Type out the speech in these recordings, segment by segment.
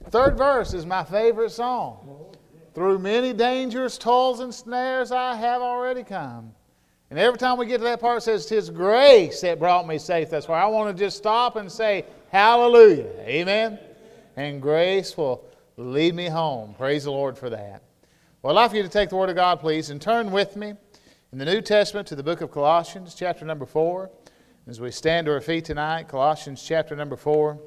Third verse is my favorite song. Through many dangers, toils, and snares I have already come. And every time we get to that part, it says, "'Tis grace that brought me safe thus far." I want to just stop and say, hallelujah. Amen? And grace will lead me home. Praise the Lord for that. Well, I'd like for you to take the Word of God, please, and turn with me in the New Testament to the book of Colossians, chapter number 4. As we stand to our feet tonight, Colossians chapter number 4.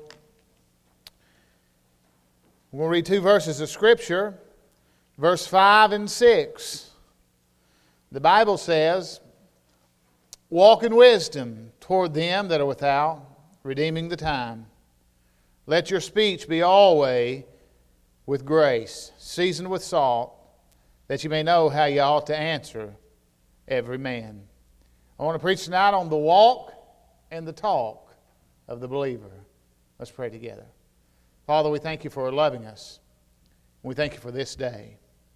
We're going to read two verses of Scripture, verse 5 and 6. The Bible says, "Walk in wisdom toward them that are without, redeeming the time. Let your speech be always with grace, seasoned with salt, that you may know how you ought to answer every man." I want to preach tonight on the walk and the talk of the believer. Let's pray together. Father, we thank you for loving us. We thank you for this day.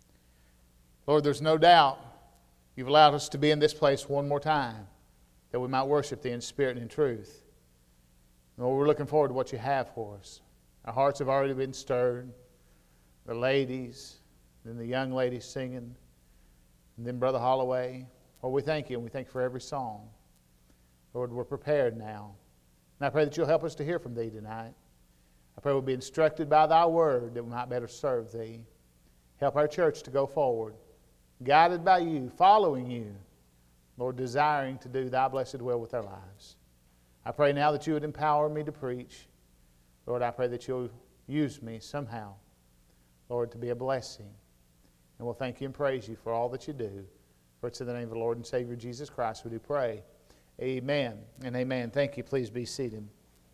Lord, there's no doubt you've allowed us to be in this place one more time, that we might worship thee in spirit and in truth. Lord, we're looking forward to what you have for us. Our hearts have already been stirred. The ladies, then the young ladies singing, and then Brother Holloway. Lord, we thank you, and we thank you for every song. Lord, we're prepared now. And I pray that you'll help us to hear from thee tonight. I pray we'll be instructed by thy word that we might better serve thee. Help our church to go forward, guided by you, following you, Lord, desiring to do thy blessed will with our lives. I pray now that you would empower me to preach. Lord, I pray that you'll use me somehow, Lord, to be a blessing. And we'll thank you and praise you for all that you do. For it's in the name of the Lord and Savior Jesus Christ we do pray. Amen and amen. Thank you. Please be seated.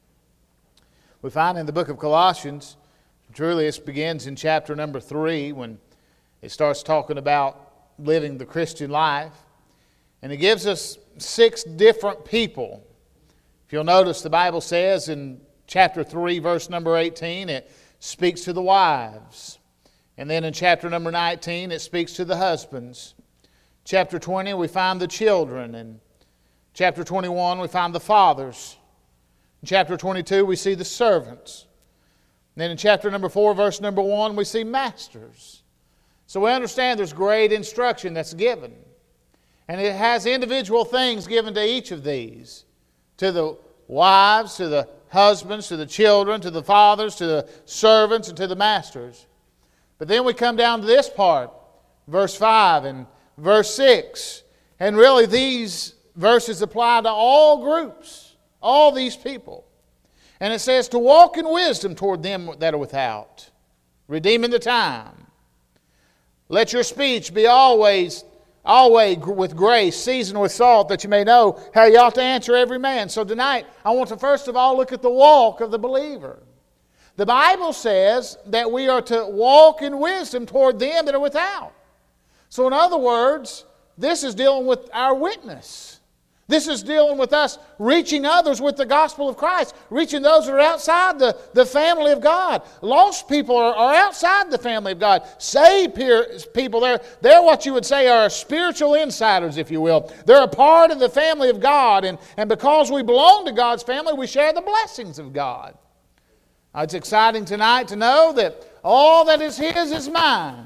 We find in the book of Colossians, truly it begins in chapter number 3 when it starts talking about living the Christian life. And it gives us 6 different people. If you'll notice, the Bible says in chapter 3, verse number 18, it speaks to the wives. And then in chapter number 19, it speaks to the husbands. Chapter 20, we find the children. And chapter 21, we find the fathers. In chapter 22, we see the servants. And then in chapter number 4, verse number 1, we see masters. So we understand there's great instruction that's given. And it has individual things given to each of these. To the wives, to the husbands, to the children, to the fathers, to the servants, and to the masters. But then we come down to this part, verse 5 and verse 6. And really these verses apply to all groups, all these people. And it says to walk in wisdom toward them that are without, redeeming the time. Let your speech be always with grace, seasoned with salt, that you may know how you ought to answer every man. So tonight, I want to first of all look at the walk of the believer. The Bible says that we are to walk in wisdom toward them that are without. So in other words, this is dealing with our witness. This is dealing with us reaching others with the gospel of Christ, reaching those that are outside the family of God. Lost people are outside the family of God. Saved people, they're what you would say are spiritual insiders, if you will. They're a part of the family of God, and because we belong to God's family, we share the blessings of God. It's exciting tonight to know that all that is His is mine.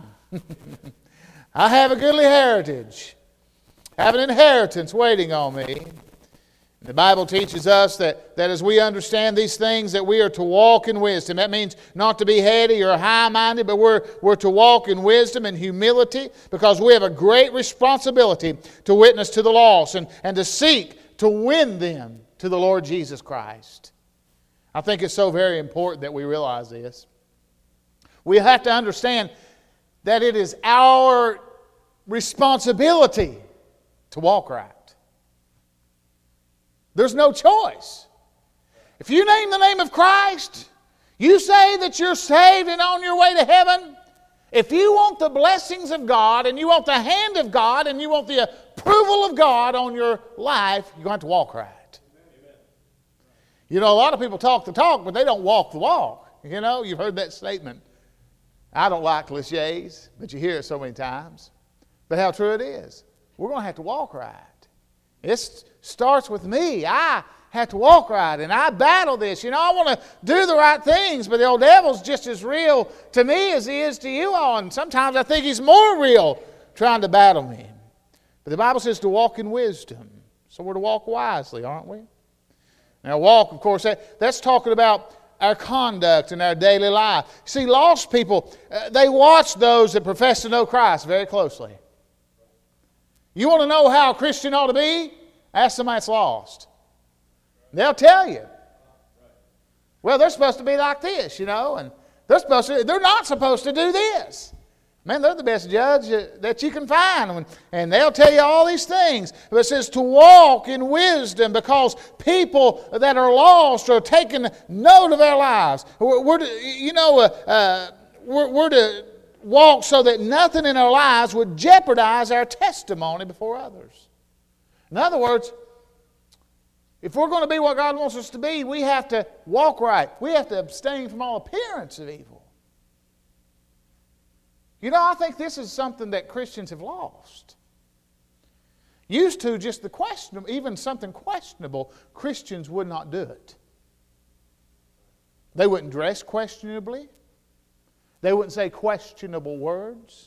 I have a goodly heritage. I have an inheritance waiting on me. The Bible teaches us that as we understand these things, that we are to walk in wisdom. That means not to be heady or high-minded, but we're to walk in wisdom and humility, because we have a great responsibility to witness to the lost and to seek to win them to the Lord Jesus Christ. I think it's so very important that we realize this. We have to understand that it is our responsibility to walk right. There's no choice. If you name the name of Christ, you say that you're saved and on your way to heaven. If you want the blessings of God, and you want the hand of God, and you want the approval of God on your life, you're going to have to walk right. Amen. You know, a lot of people talk the talk, but they don't walk the walk. You know, you've heard that statement. I don't like cliches, but you hear it so many times. But how true it is. We're going to have to walk right. It starts with me. I have to walk right, and I battle this. I want to do the right things, but the old devil's just as real to me as he is to you all, and sometimes I think he's more real trying to battle me. But the Bible says to walk in wisdom, so we're to walk wisely, aren't we? Now, walk, of course, that's talking about our conduct in our daily life. See, lost people, they watch those that profess to know Christ very closely. You want to know how a Christian ought to be? Ask somebody that's lost. They'll tell you. Well, they're supposed to be like this, and they're not supposed to do this. Man, they're the best judge that you can find, and they'll tell you all these things. But it says to walk in wisdom, because people that are lost are taking note of their lives. We're to walk so that nothing in our lives would jeopardize our testimony before others. In other words, if we're going to be what God wants us to be, we have to walk right. We have to abstain from all appearance of evil. I think this is something that Christians have lost. Used to, just the questionable, even something questionable, Christians would not do it. They wouldn't dress questionably. They wouldn't say questionable words.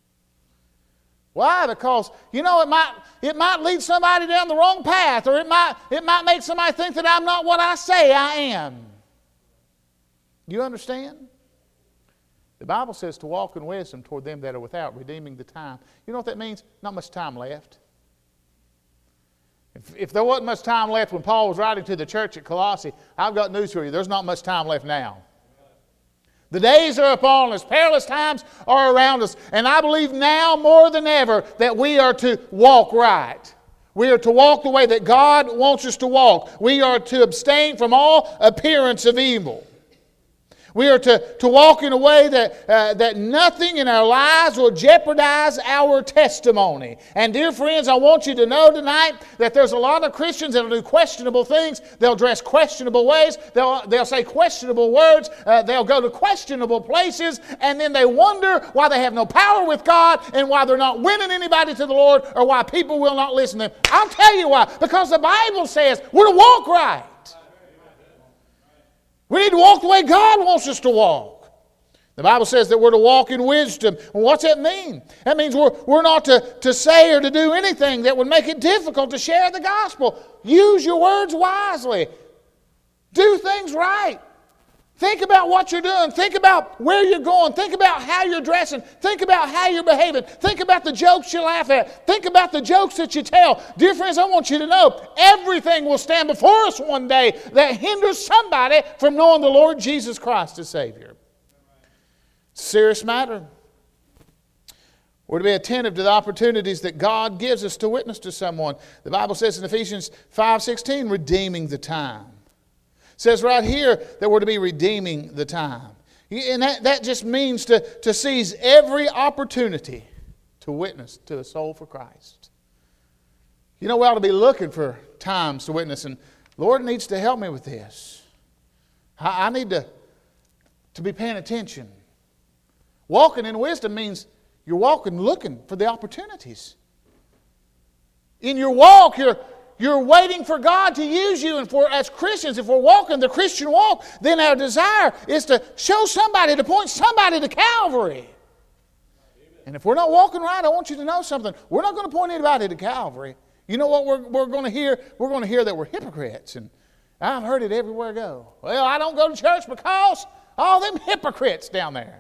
Why? Because, it might lead somebody down the wrong path, or it might make somebody think that I'm not what I say I am. You understand? The Bible says to walk in wisdom toward them that are without, redeeming the time. You know what that means? Not much time left. If there wasn't much time left when Paul was writing to the church at Colossae, I've got news for you. There's not much time left now. The days are upon us. Perilous times are around us. And I believe now more than ever that we are to walk right. We are to walk the way that God wants us to walk. We are to abstain from all appearance of evil. We are to walk in a way that nothing in our lives will jeopardize our testimony. And dear friends, I want you to know tonight that there's a lot of Christians that will do questionable things. They'll dress questionable ways. They'll say questionable words. They'll go to questionable places. And then they wonder why they have no power with God and why they're not winning anybody to the Lord, or why people will not listen to them. I'll tell you why. Because the Bible says we're to walk right. We need to walk the way God wants us to walk. The Bible says that we're to walk in wisdom. Well, what's that mean? That means we're not to say or to do anything that would make it difficult to share the gospel. Use your words wisely. Do things right. Think about what you're doing. Think about where you're going. Think about how you're dressing. Think about how you're behaving. Think about the jokes you laugh at. Think about the jokes that you tell. Dear friends, I want you to know everything will stand before us one day that hinders somebody from knowing the Lord Jesus Christ as Savior. It's a serious matter. We're to be attentive to the opportunities that God gives us to witness to someone. The Bible says in Ephesians 5:16, redeeming the time. It says right here that we're to be redeeming the time. And that just means to seize every opportunity to witness to a soul for Christ. We ought to be looking for times to witness, and Lord needs to help me with this. I need to be paying attention. Walking in wisdom means you're walking looking for the opportunities. In your walk, you're waiting for God to use you. And as Christians, if we're walking the Christian walk, then our desire is to show somebody, to point somebody to Calvary. Amen. And if we're not walking right, I want you to know something. We're not going to point anybody to Calvary. You know what we're going to hear? We're going to hear that we're hypocrites. And I've heard it everywhere I go. Well, I don't go to church because all them hypocrites down there.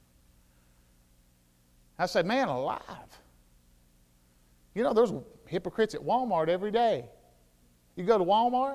I said, man alive. There's hypocrites at Walmart every day. You go to Walmart?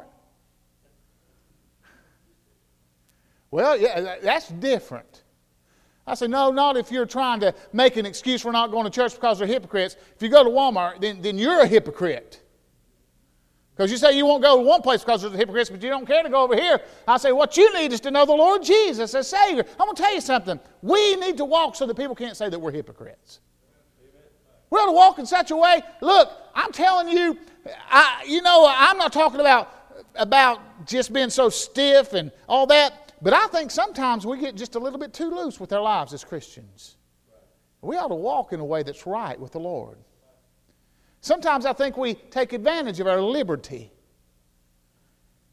Well, yeah, that's different. I say, no, not if you're trying to make an excuse for not going to church because they're hypocrites. If you go to Walmart, then you're a hypocrite. Because you say you won't go to one place because there's hypocrites, but you don't care to go over here. I say, what you need is to know the Lord Jesus as Savior. I'm going to tell you something. We need to walk so that people can't say that we're hypocrites. We're going to walk in such a way. Look, I'm telling you, I'm not talking about just being so stiff and all that, but I think sometimes we get just a little bit too loose with our lives as Christians. We ought to walk in a way that's right with the Lord. Sometimes I think we take advantage of our liberty.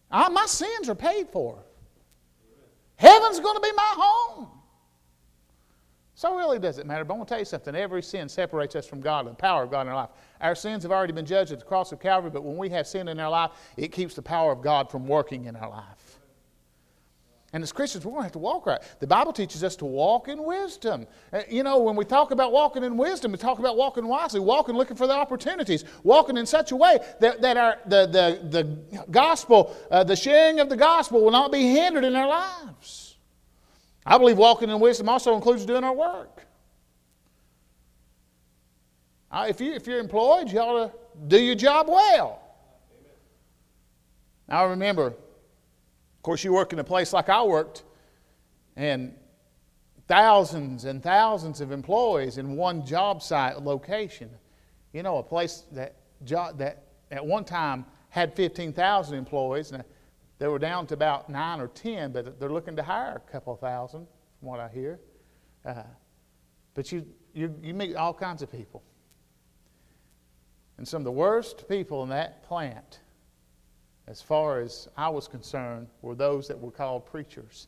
My sins are paid for. Heaven's going to be my home. So it really doesn't matter. But I'm going to tell you something. Every sin separates us from God and the power of God in our life. Our sins have already been judged at the cross of Calvary, but when we have sin in our life, it keeps the power of God from working in our life. And as Christians, we're going to have to walk right. The Bible teaches us to walk in wisdom. When we talk about walking in wisdom, we talk about walking wisely, walking looking for the opportunities, walking in such a way that the gospel, the sharing of the gospel will not be hindered in our lives. I believe walking in wisdom also includes doing our work. If you're employed, you ought to do your job well. Now, I remember, of course, you work in a place like I worked, and thousands and thousands of employees in one job site location. A place that at one time had 15,000 employees, and they were down to about 9 or 10, but they're looking to hire a couple of thousand, from what I hear. But you meet all kinds of people. And some of the worst people in that plant, as far as I was concerned, were those that were called preachers.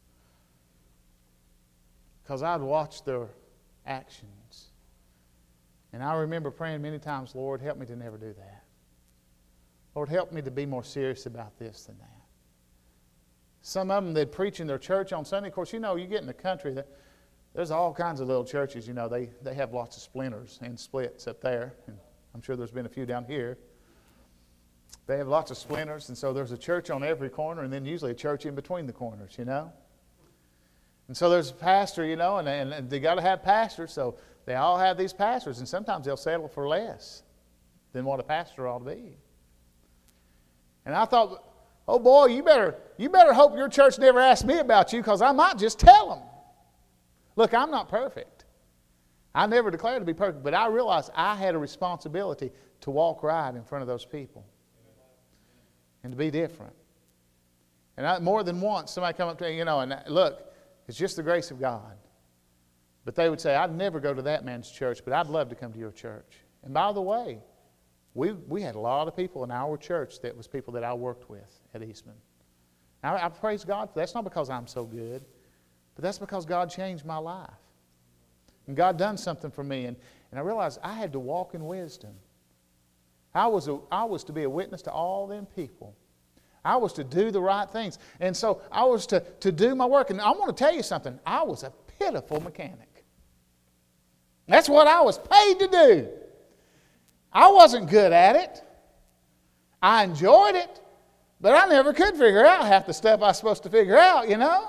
Because I'd watched their actions. And I remember praying many times, Lord, help me to never do that. Lord, help me to be more serious about this than that. Some of them, they'd preach in their church on Sunday. Of course, you get in the country, there's all kinds of little churches. They have lots of splinters and splits up there. And I'm sure there's been a few down here. They have lots of splinters, and so there's a church on every corner, and then usually a church in between the corners, And so there's a pastor, and they got to have pastors, so they all have these pastors, and sometimes they'll settle for less than what a pastor ought to be. And I thought, oh boy, you better hope your church never asks me about you, because I might just tell them. Look, I'm not perfect. I never declared to be perfect, but I realized I had a responsibility to walk right in front of those people and to be different. And more than once, somebody come up to me, and look, it's just the grace of God. But they would say, I'd never go to that man's church, but I'd love to come to your church. And by the way, we had a lot of people in our church that was people that I worked with at Eastman. I praise God for that. That's not because I'm so good, but that's because God changed my life. And God done something for me. And I realized I had to walk in wisdom. I was to be a witness to all them people. I was to do the right things. And so I was to do my work. And I want to tell you something. I was a pitiful mechanic. That's what I was paid to do. I wasn't good at it. I enjoyed it. But I never could figure out half the stuff I was supposed to figure out,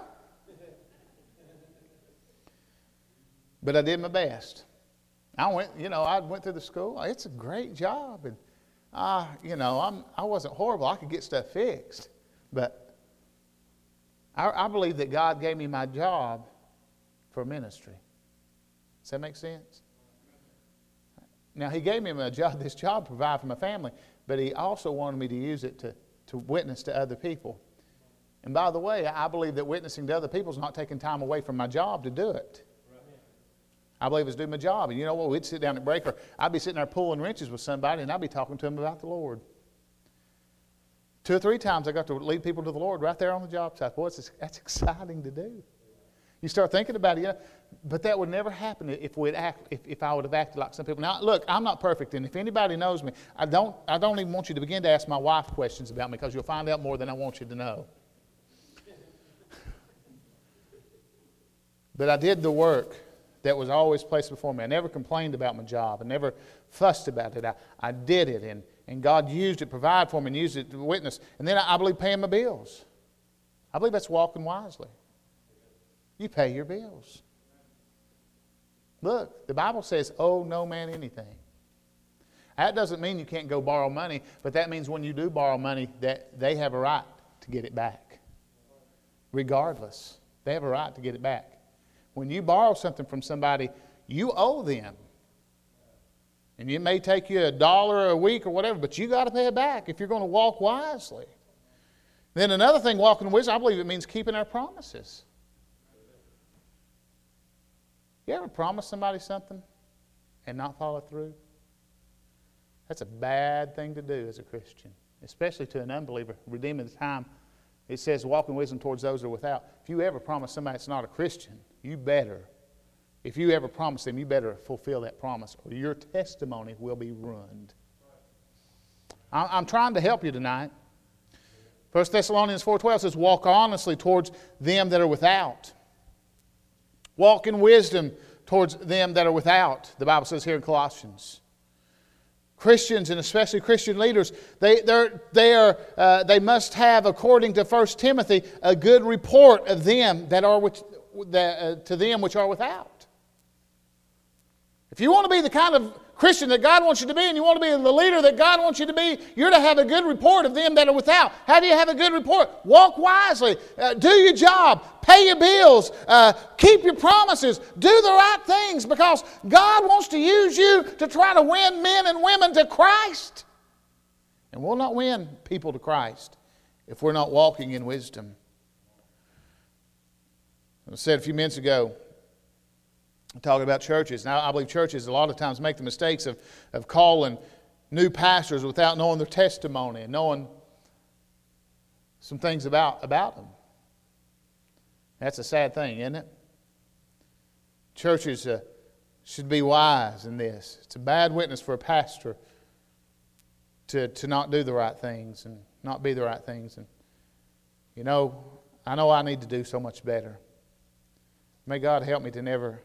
But I did my best. I went through the school. It's a great job. And, I wasn't horrible. I could get stuff fixed. But I believe that God gave me my job for ministry. Does that make sense? Now, He gave me this job to provide for my family, but He also wanted me to use it to witness to other people. And by the way, I believe that witnessing to other people is not taking time away from my job to do it. I believe it's doing my job. And you know what? We'd sit down at break, or I'd be sitting there pulling wrenches with somebody, and I'd be talking to them about the Lord. 2 or 3 times I got to lead people to the Lord right there on the job site. Boy, that's exciting to do. You start thinking about it, but that would never happen if I would have acted like some people. Now, look, I'm not perfect, and if anybody knows me, I don't even want you to begin to ask my wife questions about me, because you'll find out more than I want you to know. But I did the work that was always placed before me. I never complained about my job. I never fussed about it. I did it, and God used it, provided for me, and used it to witness. And then I believe paying my bills. I believe that's walking wisely. You pay your bills. Look, the Bible says, owe no man anything. That doesn't mean you can't go borrow money, but that means when you do borrow money, that they have a right to get it back. Regardless, they have a right to get it back. When you borrow something from somebody, you owe them. And it may take you $1 a week or whatever, but you got to pay it back if you're going to walk wisely. Then another thing, walking in wisdom, I believe it means keeping our promises. You ever promise somebody something and not follow through? That's a bad thing to do as a Christian. especially to an unbeliever, redeeming the time. It says, walk in wisdom towards those who are without. If you ever promise somebody that's not a Christian, you better. If you ever promise them, you better fulfill that promise, or your testimony will be ruined. I'm trying to help you tonight. 1 Thessalonians 4:12 says, walk honestly towards them that are without. Walk in wisdom towards them that are without, the Bible says here in Colossians. Christians, and especially Christian leaders, they must have, according to 1 Timothy, a good report of them to them which are without. If you want to be the kind of Christian that God wants you to be, and you want to be the leader that God wants you to be, you're to have a good report of them that are without. How do you have a good report? Walk wisely. Do your job. Pay your bills. Keep your promises. Do the right things, because God wants to use you to try to win men and women to Christ. And we'll not win people to Christ if we're not walking in wisdom. I said a few minutes ago, talking about churches. Now, I believe churches a lot of times make the mistakes of calling new pastors without knowing their testimony and knowing some things about them. That's a sad thing, isn't it? Churches should be wise in this. It's a bad witness for a pastor to not do the right things and not be the right things. And I know I need to do so much better. May God help me to never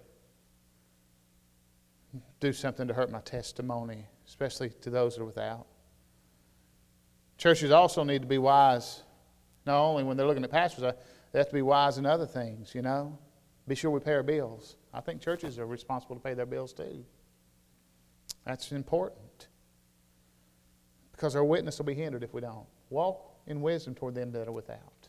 do something to hurt my testimony, especially to those that are without. Churches also need to be wise, not only when they're looking at pastors, they have to be wise in other things, Be sure we pay our bills. I think churches are responsible to pay their bills too. That's important, because our witness will be hindered if we don't. Walk in wisdom toward them that are without.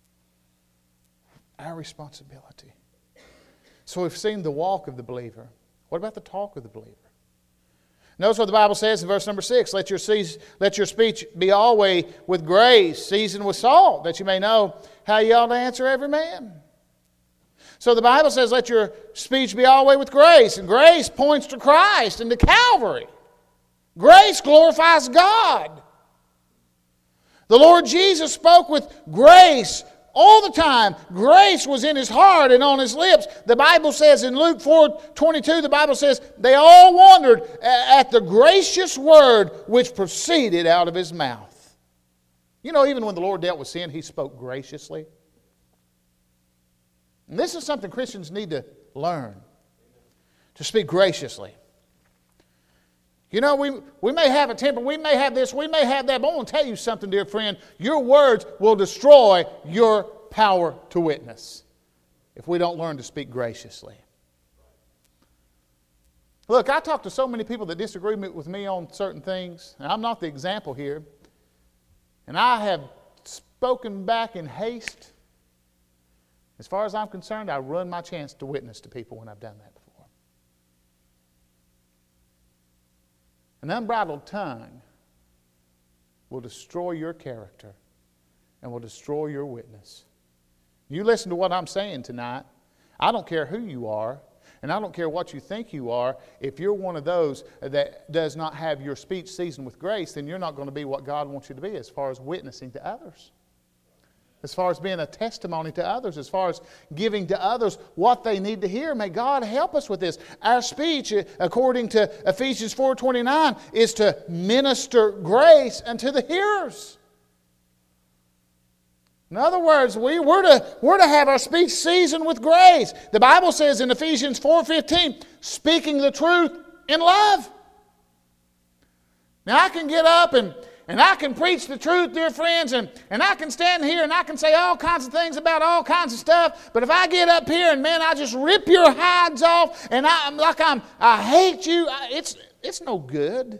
Our responsibility. So we've seen the walk of the believer. What about the talk of the believer? Notice what the Bible says in verse number 6. Let your speech be always with grace, seasoned with salt, that you may know how you ought to answer every man. So the Bible says, let your speech be always with grace. And grace points to Christ and to Calvary. Grace glorifies God. The Lord Jesus spoke with grace all the time. Grace was in his heart and on his lips. The Bible says in Luke 4:22, the Bible says, they all wondered at the gracious word which proceeded out of his mouth. Even when the Lord dealt with sin, he spoke graciously. And this is something Christians need to learn, to speak graciously. We may have a temper, we may have this, we may have that, but I want to tell you something, dear friend. Your words will destroy your power to witness if we don't learn to speak graciously. Look, I talk to so many people that disagree with me on certain things, and I'm not the example here. And I have spoken back in haste. As far as I'm concerned, I run my chance to witness to people when I've done that before. An unbridled tongue will destroy your character and will destroy your witness. You listen to what I'm saying tonight. I don't care who you are, and I don't care what you think you are. If you're one of those that does not have your speech seasoned with grace, then you're not going to be what God wants you to be as far as witnessing to others, as far as being a testimony to others, as far as giving to others what they need to hear. May God help us with this. Our speech, according to Ephesians 4:29, is to minister grace unto the hearers. In other words, we're to have our speech seasoned with grace. The Bible says in Ephesians 4:15, speaking the truth in love. Now I can get up and I can preach the truth, dear friends, and I can stand here and I can say all kinds of things about all kinds of stuff, but if I get up here and, I just rip your hides off and I hate you, it's no good.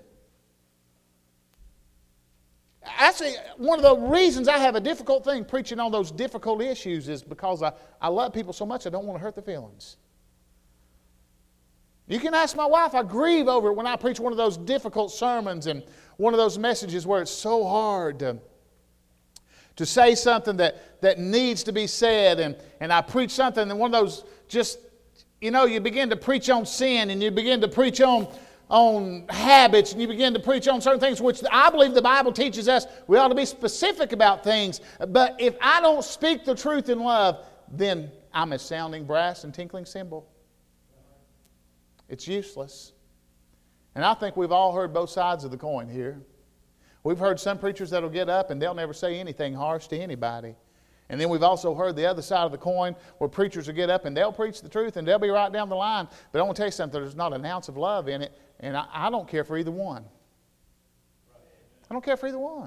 Actually, one of the reasons I have a difficult thing preaching on those difficult issues is because I love people so much I don't want to hurt their feelings. You can ask my wife, I grieve over it when I preach one of those difficult sermons and one of those messages where it's so hard to say something that needs to be said, and I preach something, and one of those just, you begin to preach on sin, and you begin to preach on on habits and you begin to preach on certain things, which I believe the Bible teaches us we ought to be specific about things. But if I don't speak the truth in love, then I'm a sounding brass and tinkling cymbal. It's useless. And I think we've all heard both sides of the coin here. We've heard some preachers that'll get up and they'll never say anything harsh to anybody. And then we've also heard the other side of the coin where preachers will get up and they'll preach the truth and they'll be right down the line. But I want to tell you something, there's not an ounce of love in it. And I don't care for either one. I don't care for either one.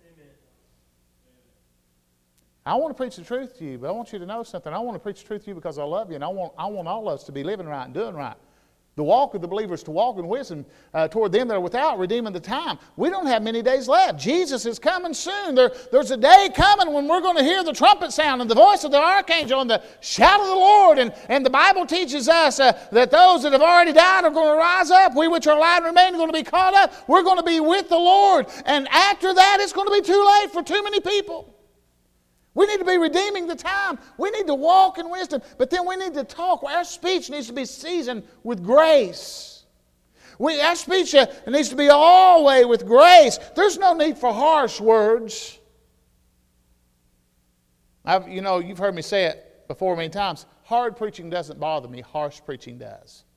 I want to preach the truth to you, but I want you to know something. I want to preach the truth to you because I love you, and I want all of us to be living right and doing right. The walk of the believer is to walk in wisdom toward them that are without, redeeming the time. We don't have many days left. Jesus is coming soon. There's a day coming when we're going to hear the trumpet sound and the voice of the archangel and the shout of the Lord. And the Bible teaches us that those that have already died are going to rise up. We which are alive and remain are going to be caught up. We're going to be with the Lord. And after that, it's going to be too late for too many people. We need to be redeeming the time. We need to walk in wisdom. But then we need to talk. Our speech needs to be seasoned with grace. Our speech needs to be always with grace. There's no need for harsh words. You've heard me say it before many times. Hard preaching doesn't bother me. Harsh preaching does.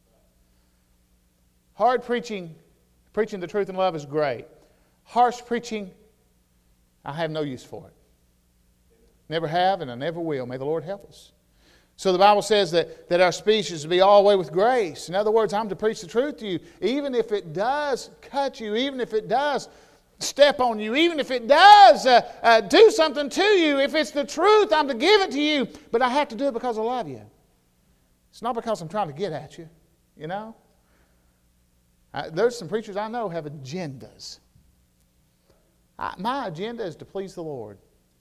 Hard preaching the truth in love is great. Harsh preaching, I have no use for it. Never have, and I never will. May the Lord help us. So the Bible says that our speech is to be always with grace. In other words, I'm to preach the truth to you, even if it does cut you, even if it does step on you, even if it does do something to you. If it's the truth, I'm to give it to you. But I have to do it because I love you. It's not because I'm trying to get at you, you know. There's some preachers I know have agendas. My agenda is to please the Lord.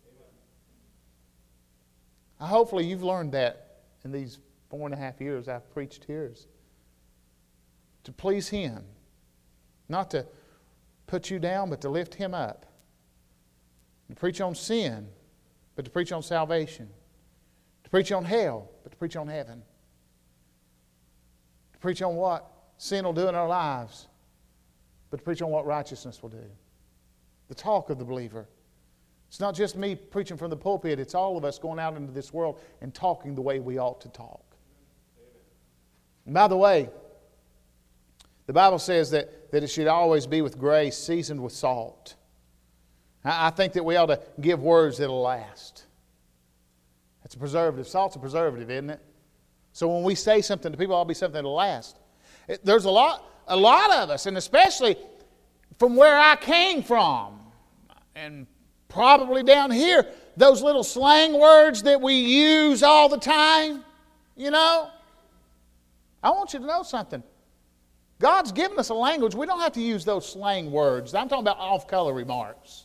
Hopefully you've learned that in these 4.5 years I've preached here. To please Him. Not to put you down, but to lift Him up. To preach on sin, but to preach on salvation. To preach on hell, but to preach on heaven. To preach on what sin will do in our lives, but to preach on what righteousness will do. The talk of the believer. It's not just me preaching from the pulpit. It's all of us going out into this world and talking the way we ought to talk. And by the way, the Bible says that it should always be with grace, seasoned with salt. I think that we ought to give words that will last. It's a preservative. Salt's a preservative, isn't it? So when we say something to people, it'll be something that will last. There's a lot of us, and especially from where I came from, and probably down here, those little slang words that we use all the time, you know. I want you to know something. God's given us a language. We don't have to use those slang words. I'm talking about off-color remarks.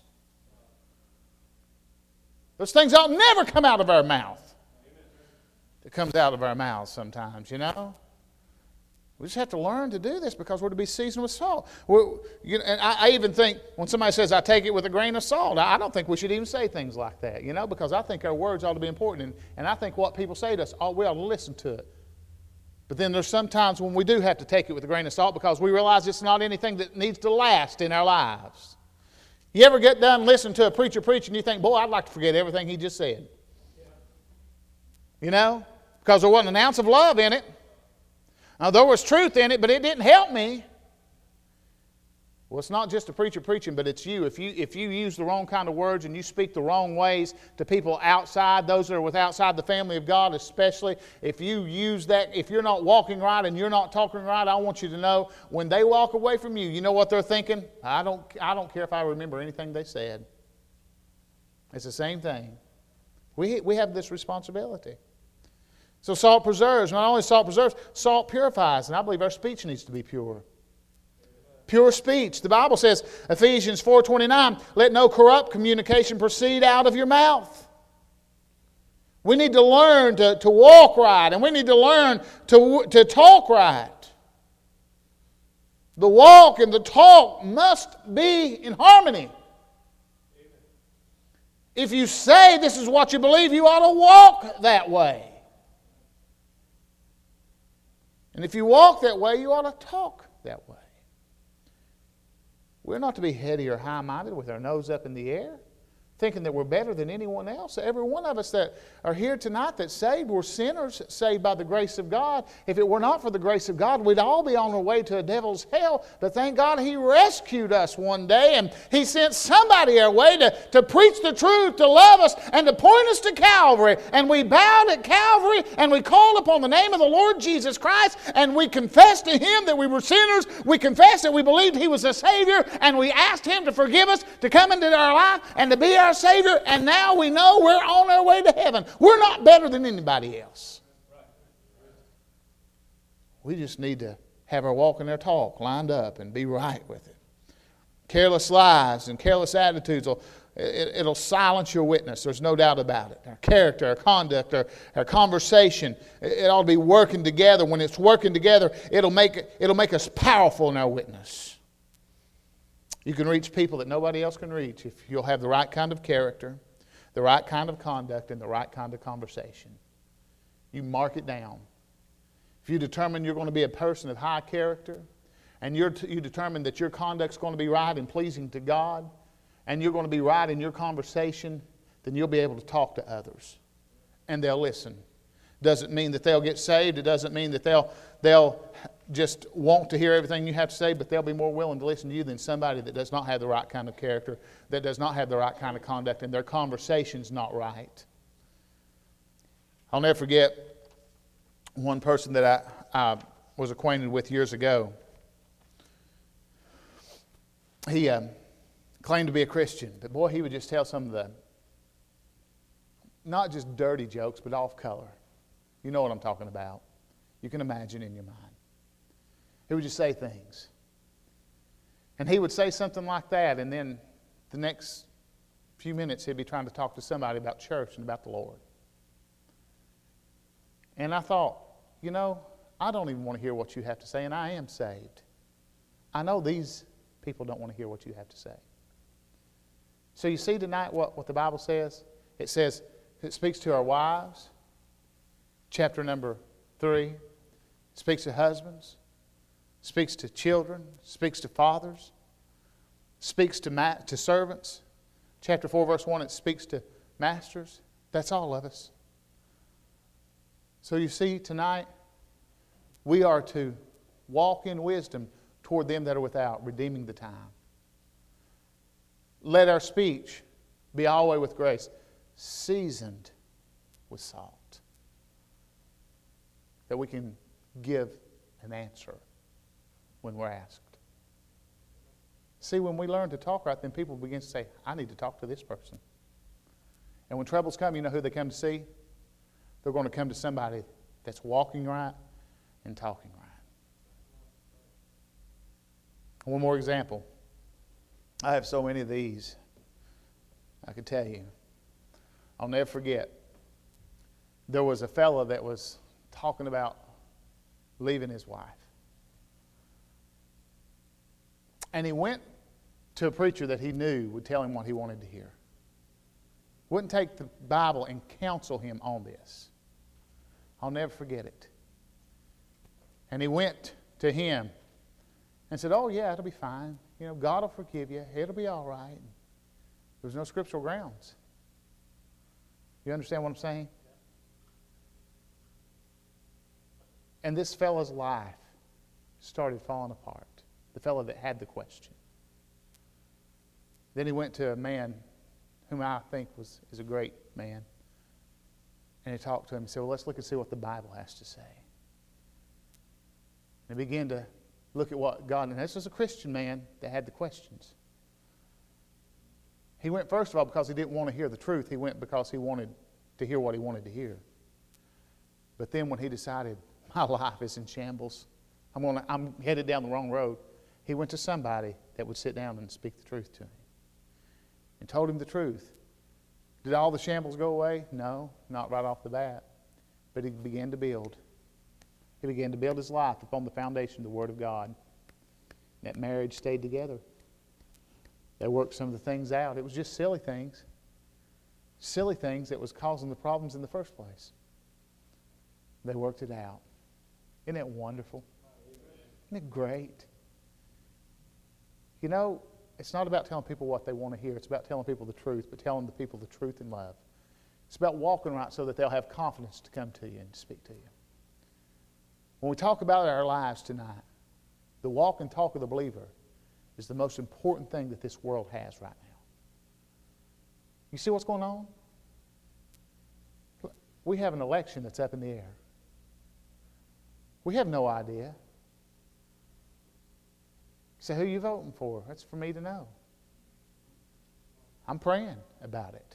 Those things ought never come out of our mouth. It comes out of our mouths sometimes, you know. We just have to learn to do this because we're to be seasoned with salt. And I even think when somebody says, I take it with a grain of salt, I don't think we should even say things like that, you know, because I think our words ought to be important. And I think what people say to us, we ought to listen to it. But then there's some times when we do have to take it with a grain of salt because we realize it's not anything that needs to last in our lives. You ever get done listening to a preacher preach and you think, boy, I'd like to forget everything he just said. You know, because there wasn't an ounce of love in it. Now, there was truth in it, but it didn't help me. Well, it's not just a preacher preaching, but it's you. If you use the wrong kind of words and you speak the wrong ways to people outside, those that are outside the family of God especially, if you use that, if you're not walking right and you're not talking right, I want you to know when they walk away from you, you know what they're thinking? I don't care if I remember anything they said. It's the same thing. We have this responsibility. So salt preserves. Not only salt preserves, salt purifies. And I believe our speech needs to be pure. Pure speech. The Bible says, Ephesians 4:29, let no corrupt communication proceed out of your mouth. We need to learn to walk right, and we need to learn to talk right. The walk and the talk must be in harmony. If you say this is what you believe, you ought to walk that way. And if you walk that way, you ought to talk that way. We're not to be heady or high-minded with our nose up in the air, thinking that we're better than anyone else. Every one of us that are here tonight that's saved, we're sinners saved by the grace of God. If it were not for the grace of God, we'd all be on our way to a devil's hell. But thank God He rescued us one day, and He sent somebody our way to preach the truth, to love us, and to point us to Calvary. And we bowed at Calvary, and we called upon the name of the Lord Jesus Christ, and we confessed to Him that we were sinners. We confessed that we believed He was a Savior, and we asked Him to forgive us, to come into our life, and to be our Savior, and now we know we're on our way to heaven. We're not better than anybody else. We just need to have our walk and our talk lined up and be right with it. Careless lives and careless attitudes it'll silence your witness. There's no doubt about it. Our character, our conduct, our conversation, it ought to be working together. When it's working together, it'll make us powerful in our witness. You can reach people that nobody else can reach if you'll have the right kind of character, the right kind of conduct, and the right kind of conversation. You mark it down. If you determine you're going to be a person of high character, and you determine that your conduct's going to be right and pleasing to God, and you're going to be right in your conversation, then you'll be able to talk to others. And they'll listen. Doesn't mean that they'll get saved. It doesn't mean that they'll just want to hear everything you have to say, but they'll be more willing to listen to you than somebody that does not have the right kind of character, that does not have the right kind of conduct, and their conversation's not right. I'll never forget one person that I was acquainted with years ago. He claimed to be a Christian, but boy, he would just tell some of the, not just dirty jokes, but off color. You know what I'm talking about. You can imagine in your mind. He would just say things. And he would say something like that, and then the next few minutes he'd be trying to talk to somebody about church and about the Lord. And I thought, I don't even want to hear what you have to say, and I am saved. I know these people don't want to hear what you have to say. So you see tonight what the Bible says? It says, it speaks to our wives. Chapter number 3 speaks to husbands, speaks to children, speaks to fathers, speaks to servants. Chapter 4, verse 1, it speaks to masters. That's all of us. So you see, tonight, we are to walk in wisdom toward them that are without, redeeming the time. Let our speech be always with grace, seasoned with salt, that we can give an answer when we're asked. See, when we learn to talk right, then people begin to say, I need to talk to this person. And when troubles come, you know who they come to see? They're going to come to somebody that's walking right and talking right. One more example. I have so many of these. I could tell you. I'll never forget. There was a fellow that was talking about leaving his wife. And he went to a preacher that he knew would tell him what he wanted to hear. Wouldn't take the Bible and counsel him on this. I'll never forget it. And he went to him and said, oh yeah, it'll be fine. God will forgive you. It'll be all right. There was no scriptural grounds. You understand what I'm saying? And this fellow's life started falling apart. The fellow that had the question. Then he went to a man whom I think is a great man. And he talked to him and said, well, let's look and see what the Bible has to say. And he began to look at what God, and this was a Christian man that had the questions. He went first of all because he didn't want to hear the truth. He went because he wanted to hear what he wanted to hear. But then when he decided, my life is in shambles, I'm headed down the wrong road, he went to somebody that would sit down and speak the truth to him. And told him the truth. Did all the shambles go away? No, not right off the bat. But he began to build. He began to build his life upon the foundation of the Word of God. That marriage stayed together. They worked some of the things out. It was just silly things. Silly things that was causing the problems in the first place. They worked it out. Isn't it wonderful? Isn't it great? It's not about telling people what they want to hear. It's about telling people the truth, but telling the people the truth in love. It's about walking right so that they'll have confidence to come to you and speak to you. When we talk about our lives tonight, the walk and talk of the believer is the most important thing that this world has right now. You see what's going on? We have an election that's up in the air. We have no idea. So who are you voting for? That's for me to know. I'm praying about it.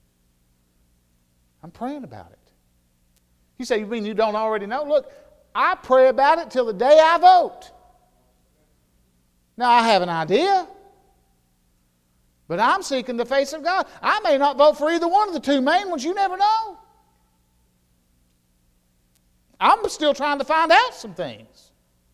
I'm praying about it. You say, you mean you don't already know? Look, I pray about it till the day I vote. Now, I have an idea, but I'm seeking the face of God. I may not vote for either one of the two main ones. You never know. I'm still trying to find out some things.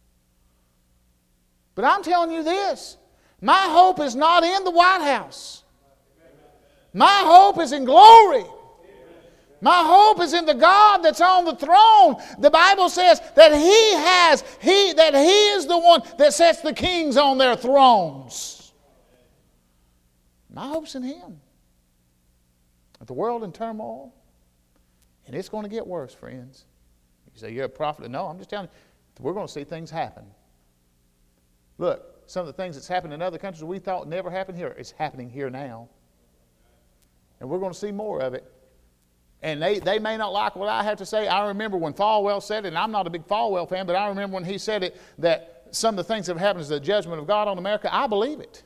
But I'm telling you this, my hope is not in the White House. My hope is in glory. My hope is in the God that's on the throne. The Bible says that He is the one that sets the kings on their thrones. My hope's in Him. With the world in turmoil, and it's going to get worse, friends. You say, you're a prophet. No, I'm just telling you, we're going to see things happen. Look, some of the things that's happened in other countries we thought never happened here, it's happening here now. And we're going to see more of it. And they may not like what I have to say. I remember when Falwell said it, and I'm not a big Falwell fan, but I remember when he said it, that some of the things that have happened is the judgment of God on America. I believe it.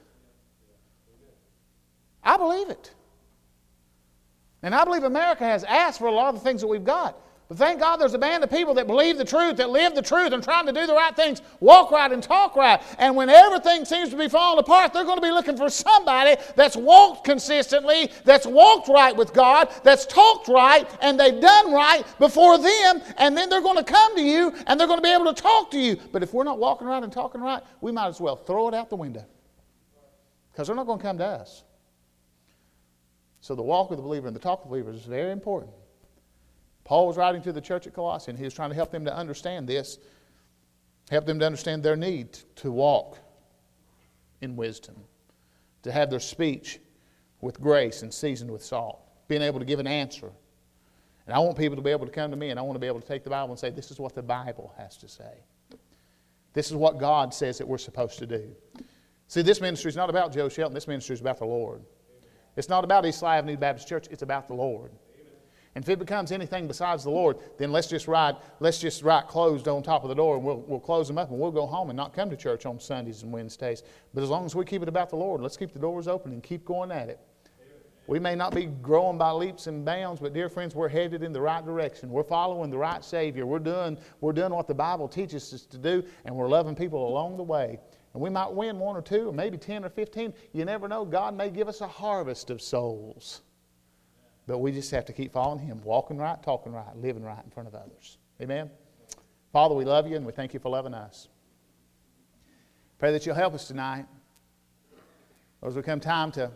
I believe it. And I believe America has asked for a lot of the things that we've got. But thank God there's a band of people that believe the truth, that live the truth, and trying to do the right things, walk right and talk right. And when everything seems to be falling apart, they're going to be looking for somebody that's walked consistently, that's walked right with God, that's talked right, and they've done right before them, and then they're going to come to you, and they're going to be able to talk to you. But if we're not walking right and talking right, we might as well throw it out the window, because they're not going to come to us. So the walk of the believer and the talk of the believer is very important. Paul was writing to the church at Colossae, and he was trying to help them to understand this, help them to understand their need to walk in wisdom, to have their speech with grace and seasoned with salt, being able to give an answer. And I want people to be able to come to me, and I want to be able to take the Bible and say, this is what the Bible has to say. This is what God says that we're supposed to do. See, this ministry is not about Joe Shelton. This ministry is about the Lord. It's not about East Live New Baptist Church. It's about the Lord. And if it becomes anything besides the Lord, then let's just write closed on top of the door, and we'll close them up, and we'll go home and not come to church on Sundays and Wednesdays. But as long as we keep it about the Lord, let's keep the doors open and keep going at it. We may not be growing by leaps and bounds, but dear friends, we're headed in the right direction. We're following the right Savior. We're doing what the Bible teaches us to do, and we're loving people along the way. And we might win 1 or 2 or maybe 10 or 15. You never know. God may give us a harvest of souls. But we just have to keep following Him, walking right, talking right, living right in front of others. Amen? Father, we love You, and we thank You for loving us. Pray that You'll help us tonight. As we come time to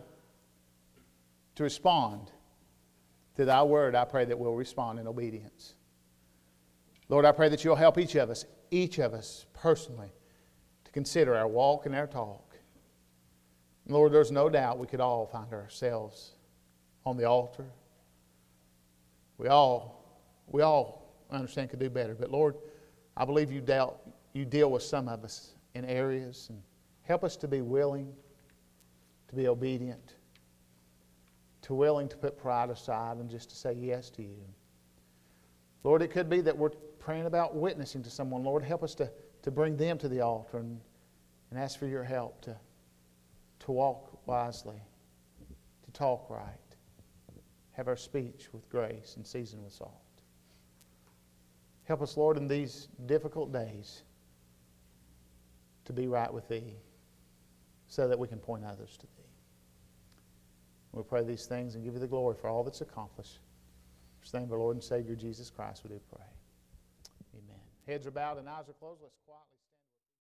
respond to Thy Word, I pray that we'll respond in obedience. Lord, I pray that You'll help each of us personally, to consider our walk and our talk. Lord, there's no doubt we could all find ourselves on the altar. We all understand could do better. But Lord, I believe You deal with some of us in areas, and help us to be willing, to be obedient, to willing to put pride aside and just to say yes to You. Lord, it could be that we're praying about witnessing to someone. Lord, help us to bring them to the altar and ask for Your help to walk wisely, to talk right, have our speech with grace and seasoned with salt. Help us, Lord, in these difficult days to be right with Thee so that we can point others to Thee. We pray these things and give You the glory for all that's accomplished. In the name of our Lord and Savior Jesus Christ, we do pray. Amen. Heads are bowed and eyes are closed. Let's quietly